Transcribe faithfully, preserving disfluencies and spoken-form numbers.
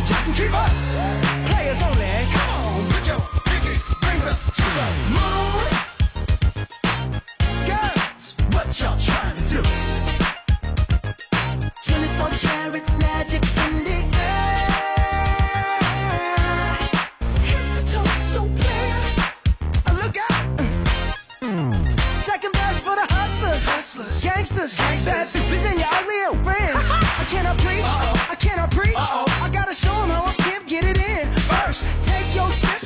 Just keep up. Players only. Come on, put your pinky rings up to the moon. Girls, what y'all trying to do? twenty-four carats magic in the air. Hit the toe so clear. Oh, look out. Second best for the hustlers, hustlers, gangsters, gangsters.